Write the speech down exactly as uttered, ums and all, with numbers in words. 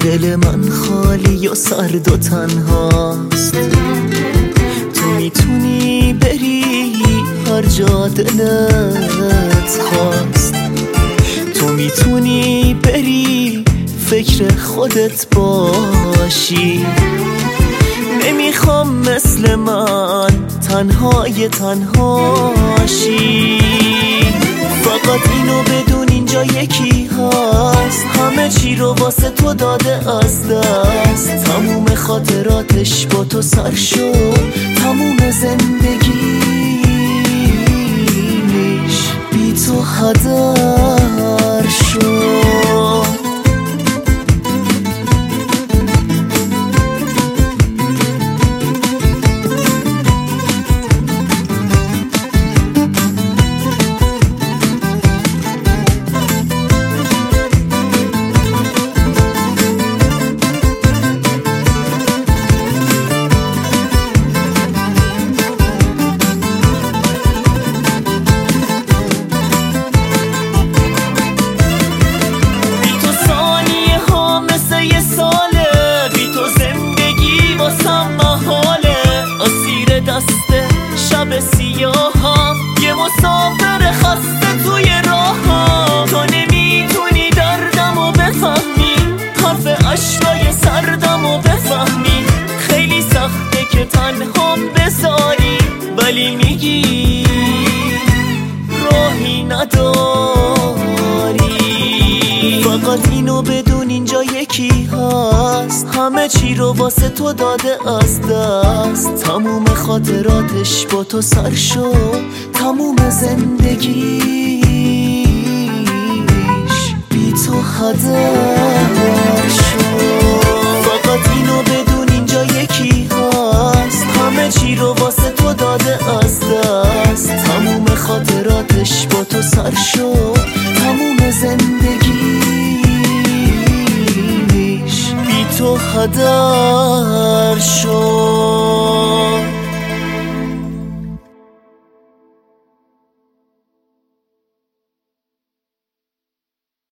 دل من خالی و سرد و تنهاست. تو میتونی بری هر جا دلت خواست. تو میتونی بری فکر خودت باشی. نمیخوام مثل من تنهای تنهاشی. فقط اینو بدون اینجا یکی هست، همه چی رو واسه تو داده از دست. تموم خاطراتش با تو سر شد، تموم زندگیش بی تو هدر شد. شب سیاهم یه مسافر خسته توی راهم. تو نمیتونی دردمو بفهمی، حرف اشکای سردمو بفهمی. خیلی سخته که تنهام بذاری، ولی میگی راهی نداری. فقط اینو بدون اینجا یکی هست، همه چی رو واسه تو داده از دست. تموم خاطراتش با تو سر شد، تموم زندگیش بی تو هدر شد. فقط اینو بدون اینجا یکی هست، همه چی رو واسه تو داده از دست. تموم خاطراتش با تو سر شد، تموم زندگیش بی تو هدر شد.